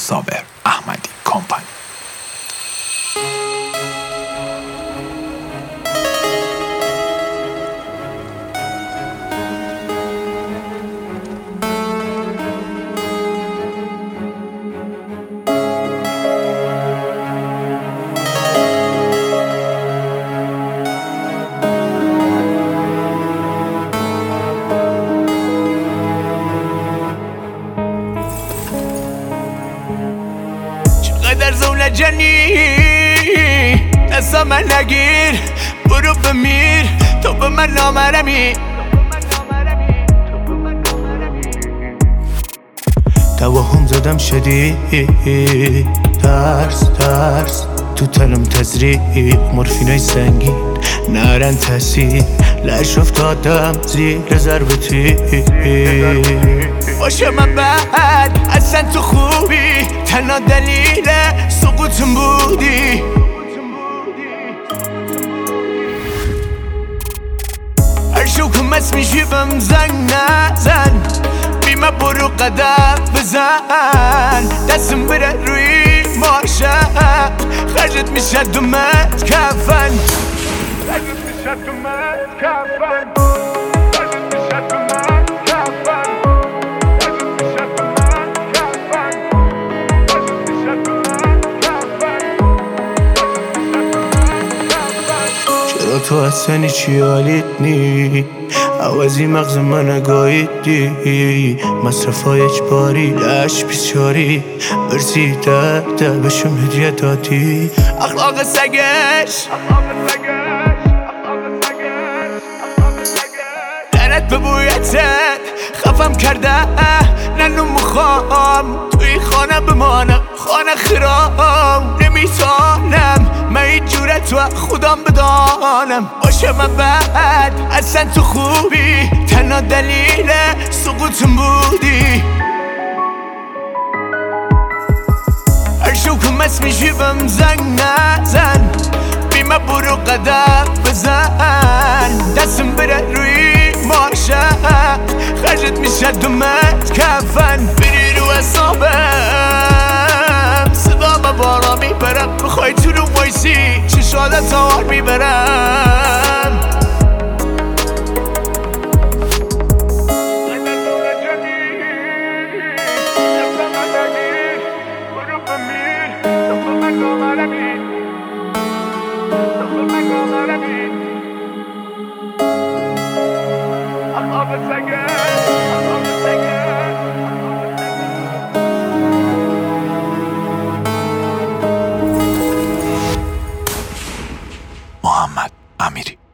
صابر احمدی کمپانی. در زول جنی دستا من نگیر، برو بمیر تو به من نامرمی. توهم زدم شدید ترس تو تنم تزریق مورفینای سنگین نرن تاثیر لش افتادم زیر ضرب تیر. باشه من بعد اصلا تو خوبی تنها دلیل سقوطم بودی. هر شوکم اسمیشی بهم زنگ نزن، بیمه برو قدم بزن، دستم بره روی ماشه خرجت میشه دومت کفن. خرجت میشه دومت کفن. خرجت میشه دومت کفن. چرا تو اصلا چی حالیت نی؟ عوضی مغز من گاییدی، مصرفای اجباری لش بیچاری برسی ده بشم هدیه دادی. اخلاق سگش درت به بویتت خفم کرده، ننو مخوام توی خانه بمانم، خانه خرام نمیتانم من این جورت و خودم بدانم. باشه من بعد اصلا تو خوبی تنها دلیل سقوطم بودی. هر شوکم اسمیشی بهم زنگ نزن، بیمه برو قدم بزن، دستم بره روی ماشه خرجت میشه دومت کفن. بری رو اصابم صدا به بارا میبرم، بخوای تو رو وایسی چشادت آر میبرم. محمد امیری.